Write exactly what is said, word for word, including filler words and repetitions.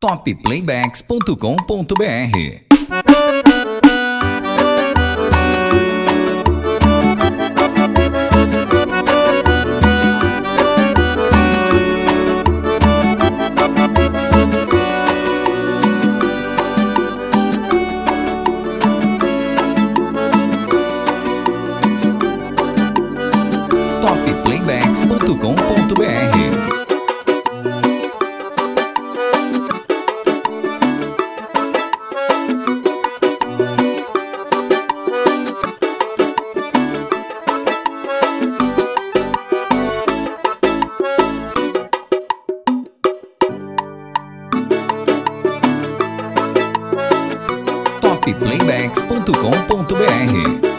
top playbacks ponto com ponto br. top playbacks ponto com ponto br. top playbacks ponto com ponto br.